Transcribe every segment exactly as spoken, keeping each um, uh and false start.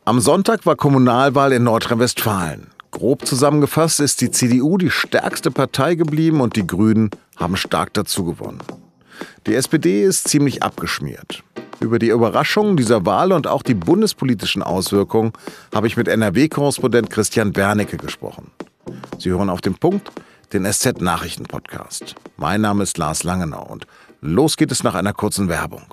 Am Sonntag war Kommunalwahl in Nordrhein-Westfalen. Grob zusammengefasst ist die C D U die stärkste Partei geblieben und die Grünen haben stark dazugewonnen. Die S P D ist ziemlich abgeschmiert. Über die Überraschungen dieser Wahl und auch die bundespolitischen Auswirkungen habe ich mit N R W-Korrespondent Christian Wernicke gesprochen. Sie hören auf den Punkt, den S Z-Nachrichten-Podcast. Mein Name ist Lars Langenau und los geht es nach einer kurzen Werbung.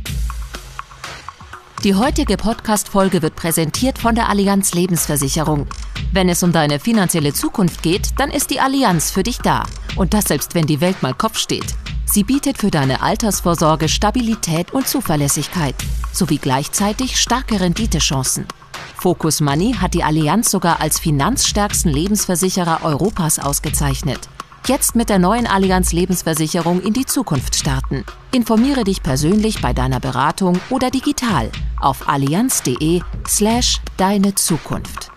Die heutige Podcast-Folge wird präsentiert von der Allianz Lebensversicherung. Wenn es um deine finanzielle Zukunft geht, dann ist die Allianz für dich da. Und das selbst, wenn die Welt mal Kopf steht. Sie bietet für deine Altersvorsorge Stabilität und Zuverlässigkeit, sowie gleichzeitig starke Renditechancen. Focus Money hat die Allianz sogar als finanzstärksten Lebensversicherer Europas ausgezeichnet. Jetzt mit der neuen Allianz Lebensversicherung in die Zukunft starten. Informiere dich persönlich bei deiner Beratung oder digital auf allianz.de slash deine Zukunft.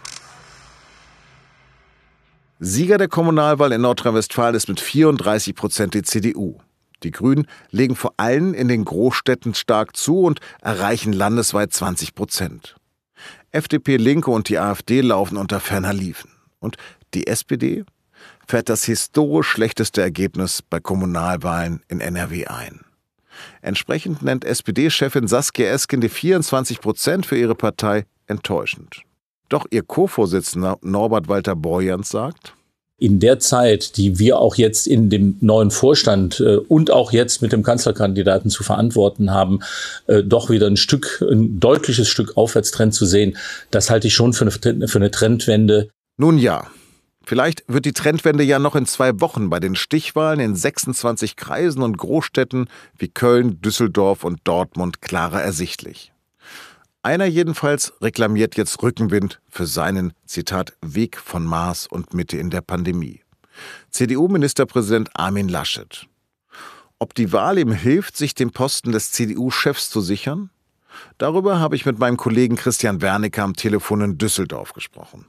Sieger der Kommunalwahl in Nordrhein-Westfalen ist mit vierunddreißig Prozent die C D U. Die Grünen legen vor allem in den Großstädten stark zu und erreichen landesweit zwanzig Prozent. F D P, Linke und die AfD laufen unter ferner Liefen. Und die S P D fährt das historisch schlechteste Ergebnis bei Kommunalwahlen in N R W ein. Entsprechend nennt S P D-Chefin Saskia Esken die vierundzwanzig Prozent für ihre Partei enttäuschend. Doch ihr Co-Vorsitzender Norbert Walter Borjans sagt: In der Zeit, die wir auch jetzt in dem neuen Vorstand äh, und auch jetzt mit dem Kanzlerkandidaten zu verantworten haben, äh, doch wieder ein Stück, ein deutliches Stück Aufwärtstrend zu sehen, das halte ich schon für eine, für eine Trendwende. Nun ja. Vielleicht wird die Trendwende ja noch in zwei Wochen bei den Stichwahlen in sechsundzwanzig Kreisen und Großstädten wie Köln, Düsseldorf und Dortmund klarer ersichtlich. Einer jedenfalls reklamiert jetzt Rückenwind für seinen, Zitat, Weg von Maß und Mitte in der Pandemie. C D U-Ministerpräsident Armin Laschet. Ob die Wahl ihm hilft, sich den Posten des C D U-Chefs zu sichern? Darüber habe ich mit meinem Kollegen Christian Wernicke am Telefon in Düsseldorf gesprochen.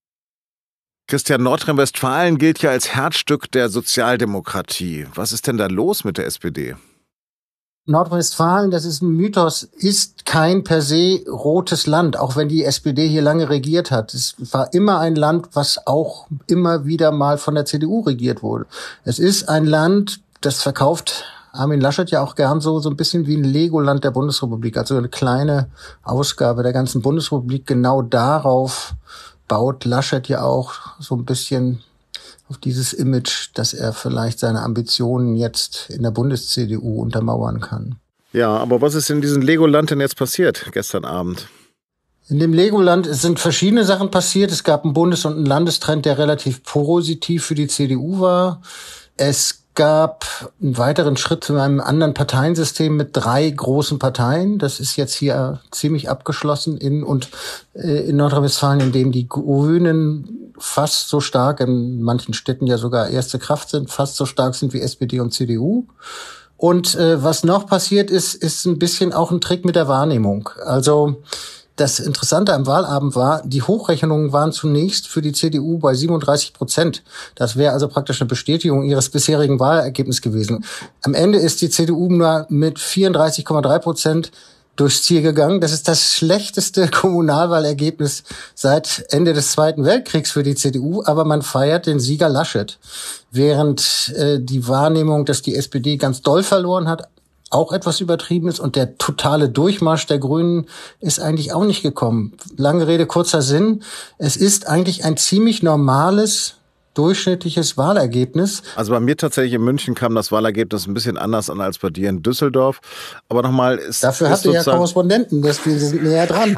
Christian, Nordrhein-Westfalen gilt ja als Herzstück der Sozialdemokratie. Was ist denn da los mit der S P D? Nordrhein-Westfalen, das ist ein Mythos, ist kein per se rotes Land, auch wenn die S P D hier lange regiert hat. Es war immer ein Land, was auch immer wieder mal von der C D U regiert wurde. Es ist ein Land, das verkauft Armin Laschet ja auch gern so, so ein bisschen wie ein Legoland der Bundesrepublik, also eine kleine Ausgabe der ganzen Bundesrepublik. Genau darauf baut Laschet ja auch so ein bisschen auf dieses Image, dass er vielleicht seine Ambitionen jetzt in der Bundes-C D U untermauern kann. Ja, aber was ist in diesem Legoland denn jetzt passiert gestern Abend? In dem Legoland sind verschiedene Sachen passiert. Es gab einen Bundes- und einen Landestrend, der relativ positiv für die C D U war. Es gab einen weiteren Schritt zu einem anderen Parteiensystem mit drei großen Parteien. Das ist jetzt hier ziemlich abgeschlossen in und äh, in Nordrhein-Westfalen, in dem die Grünen fast so stark, in manchen Städten ja sogar erste Kraft sind, fast so stark sind wie S P D und C D U. Und äh, was noch passiert ist, ist ein bisschen auch ein Trick mit der Wahrnehmung. Also das Interessante am Wahlabend war, die Hochrechnungen waren zunächst für die C D U bei siebenunddreißig Prozent. Das wäre also praktisch eine Bestätigung ihres bisherigen Wahlergebnisses gewesen. Am Ende ist die C D U nur mit vierunddreißig Komma drei Prozent durchs Ziel gegangen. Das ist das schlechteste Kommunalwahlergebnis seit Ende des Zweiten Weltkriegs für die C D U, aber man feiert den Sieger Laschet. Während äh, die Wahrnehmung, dass die S P D ganz doll verloren hat, auch etwas übertrieben ist und der totale Durchmarsch der Grünen ist eigentlich auch nicht gekommen. Lange Rede, kurzer Sinn. Es ist eigentlich ein ziemlich normales, durchschnittliches Wahlergebnis. Also bei mir tatsächlich in München kam das Wahlergebnis ein bisschen anders an als bei dir in Düsseldorf. Aber nochmal ist... Dafür ist hast du ja Korrespondenten, das, die sind näher dran.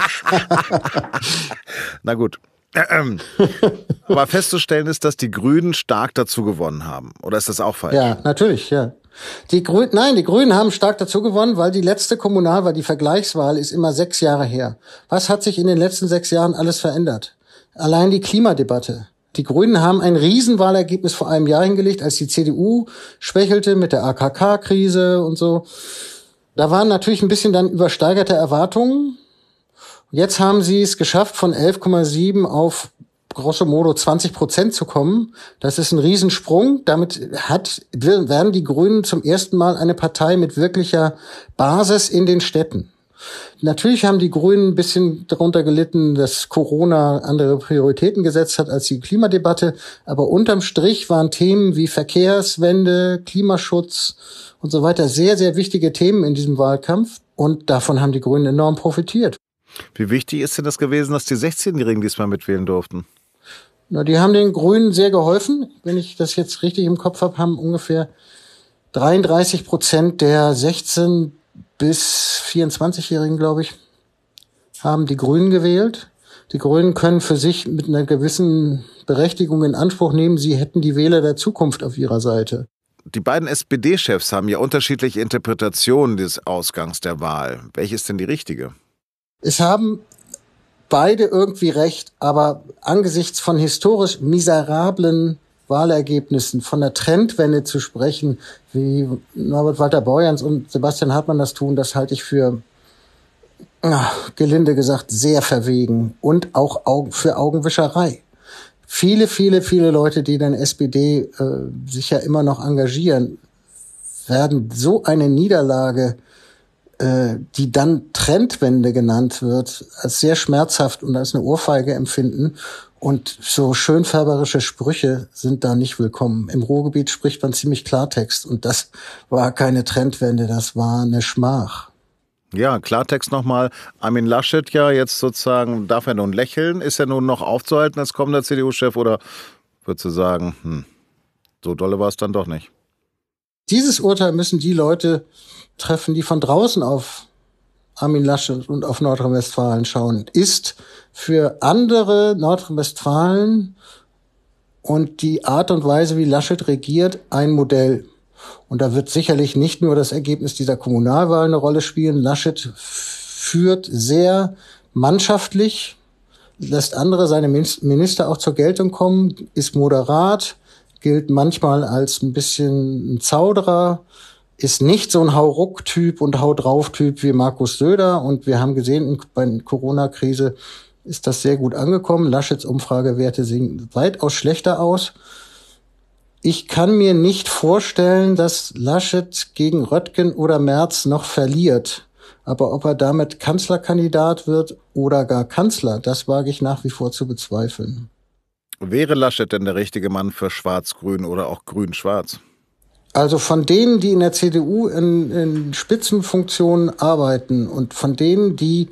Na gut. Aber festzustellen ist, dass die Grünen stark dazu gewonnen haben. Oder ist das auch falsch? Ja, natürlich, ja. Die Grünen, nein, die Grünen haben stark dazu gewonnen, weil die letzte Kommunalwahl, die Vergleichswahl, ist immer sechs Jahre her. Was hat sich in den letzten sechs Jahren alles verändert? Allein die Klimadebatte. Die Grünen haben ein Riesenwahlergebnis vor einem Jahr hingelegt, als die C D U schwächelte mit der A K K-Krise und so. Da waren natürlich ein bisschen dann übersteigerte Erwartungen. Jetzt haben sie es geschafft, von elf Komma sieben auf grosso modo zwanzig Prozent zu kommen. Das ist ein Riesensprung. Damit hat, werden die Grünen zum ersten Mal eine Partei mit wirklicher Basis in den Städten. Natürlich haben die Grünen ein bisschen darunter gelitten, dass Corona andere Prioritäten gesetzt hat als die Klimadebatte. Aber unterm Strich waren Themen wie Verkehrswende, Klimaschutz und so weiter sehr, sehr wichtige Themen in diesem Wahlkampf. Und davon haben die Grünen enorm profitiert. Wie wichtig ist denn das gewesen, dass die sechzehnjährigen diesmal mitwählen durften? Na, die haben den Grünen sehr geholfen. Wenn ich das jetzt richtig im Kopf habe, haben ungefähr dreiunddreißig Prozent der sechzehn- bis vierundzwanzigjährigen, glaube ich, haben die Grünen gewählt. Die Grünen können für sich mit einer gewissen Berechtigung in Anspruch nehmen, sie hätten die Wähler der Zukunft auf ihrer Seite. Die beiden S P D-Chefs haben ja unterschiedliche Interpretationen des Ausgangs der Wahl. Welche ist denn die richtige? Es haben beide irgendwie recht, aber angesichts von historisch miserablen Wahlergebnissen, von der Trendwende zu sprechen, wie Norbert Walter-Borjans und Sebastian Hartmann das tun, das halte ich für, ach, gelinde gesagt, sehr verwegen und auch Augen, für Augenwischerei. Viele, viele, viele Leute, die in der S P D äh, sich ja immer noch engagieren, werden so eine Niederlage, äh, die dann Trendwende genannt wird, als sehr schmerzhaft und als eine Ohrfeige empfinden. Und so schönfärberische Sprüche sind da nicht willkommen. Im Ruhrgebiet spricht man ziemlich Klartext. Und das war keine Trendwende, das war eine Schmach. Ja, Klartext nochmal. Armin Laschet ja jetzt sozusagen, darf er nun lächeln? Ist er nun noch aufzuhalten als kommender C D U-Chef? Oder würdest du sagen, hm, so dolle war es dann doch nicht? Dieses Urteil müssen die Leute treffen, die von draußen auf Armin Laschet und auf Nordrhein-Westfalen schauen. Ist für andere Nordrhein-Westfalen und die Art und Weise, wie Laschet regiert, ein Modell. Und da wird sicherlich nicht nur das Ergebnis dieser Kommunalwahl eine Rolle spielen. Laschet führt sehr mannschaftlich, lässt andere seine Minister auch zur Geltung kommen, ist moderat, gilt manchmal als ein bisschen ein Zauderer, ist nicht so ein Hau-Ruck-Typ und Hau-Drauf-Typ wie Markus Söder. Und wir haben gesehen, bei der Corona-Krise ist das sehr gut angekommen. Laschets Umfragewerte sehen weitaus schlechter aus. Ich kann mir nicht vorstellen, dass Laschet gegen Röttgen oder Merz noch verliert. Aber ob er damit Kanzlerkandidat wird oder gar Kanzler, das wage ich nach wie vor zu bezweifeln. Wäre Laschet denn der richtige Mann für Schwarz-Grün oder auch Grün-Schwarz? Also von denen, die in der C D U in, in Spitzenfunktionen arbeiten und von denen, die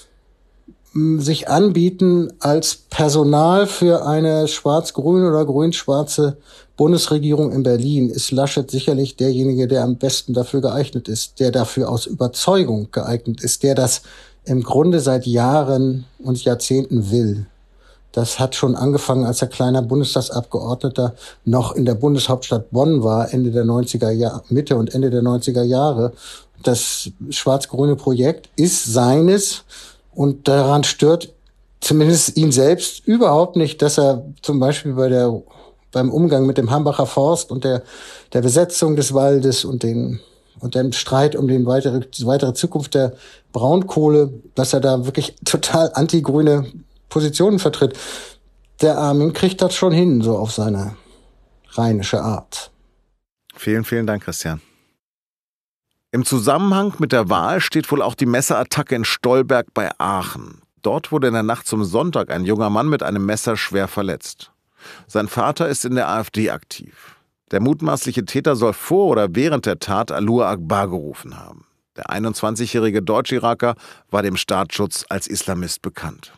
m, sich anbieten als Personal für eine schwarz-grün oder grün-schwarze Bundesregierung in Berlin, ist Laschet sicherlich derjenige, der am besten dafür geeignet ist, der dafür aus Überzeugung geeignet ist, der das im Grunde seit Jahren und Jahrzehnten will. Das hat schon angefangen, als er kleiner Bundestagsabgeordneter noch in der Bundeshauptstadt Bonn war, Ende der neunziger Jahre, Mitte und Ende der neunziger Jahre. Das schwarz-grüne Projekt ist seines und daran stört zumindest ihn selbst überhaupt nicht, dass er zum Beispiel bei der, beim Umgang mit dem Hambacher Forst und der, der Besetzung des Waldes und den, und dem Streit um den weitere, die weitere Zukunft der Braunkohle, dass er da wirklich total antigrüne Positionen vertritt. Der Armin kriegt das schon hin, so auf seine rheinische Art. Vielen, vielen Dank, Christian. Im Zusammenhang mit der Wahl steht wohl auch die Messerattacke in Stolberg bei Aachen. Dort wurde in der Nacht zum Sonntag ein junger Mann mit einem Messer schwer verletzt. Sein Vater ist in der AfD aktiv. Der mutmaßliche Täter soll vor oder während der Tat Allah Akbar gerufen haben. Der einundzwanzigjährige Deutsch-Iraker war dem Staatsschutz als Islamist bekannt.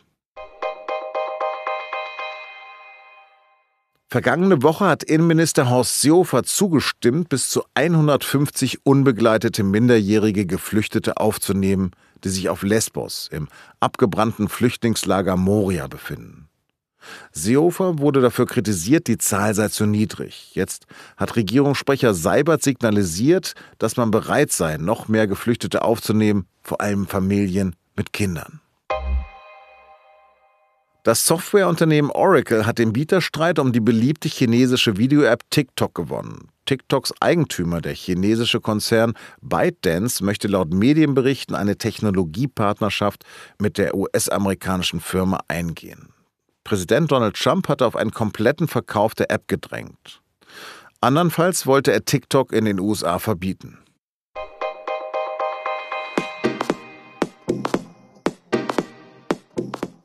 Vergangene Woche hat Innenminister Horst Seehofer zugestimmt, bis zu hundertfünfzig unbegleitete minderjährige Geflüchtete aufzunehmen, die sich auf Lesbos im abgebrannten Flüchtlingslager Moria befinden. Seehofer wurde dafür kritisiert, die Zahl sei zu niedrig. Jetzt hat Regierungssprecher Seibert signalisiert, dass man bereit sei, noch mehr Geflüchtete aufzunehmen, vor allem Familien mit Kindern. Das Softwareunternehmen Oracle hat den Bieterstreit um die beliebte chinesische Video-App TikTok gewonnen. TikToks Eigentümer, der chinesische Konzern ByteDance, möchte laut Medienberichten eine Technologiepartnerschaft mit der U S-amerikanischen Firma eingehen. Präsident Donald Trump hatte auf einen kompletten Verkauf der App gedrängt. Andernfalls wollte er TikTok in den U S A verbieten.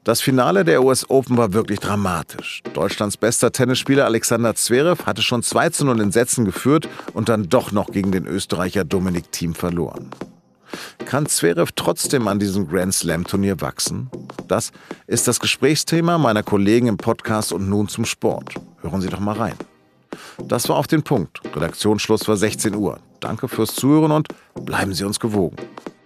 Das Finale der U S Open war wirklich dramatisch. Deutschlands bester Tennisspieler Alexander Zverev hatte schon zwei zu null in Sätzen geführt und dann doch noch gegen den Österreicher Dominic Thiem verloren. Kann Zverev trotzdem an diesem Grand-Slam-Turnier wachsen? Das ist das Gesprächsthema meiner Kollegen im Podcast und nun zum Sport. Hören Sie doch mal rein. Das war Auf den Punkt. Redaktionsschluss war sechzehn Uhr. Danke fürs Zuhören und bleiben Sie uns gewogen.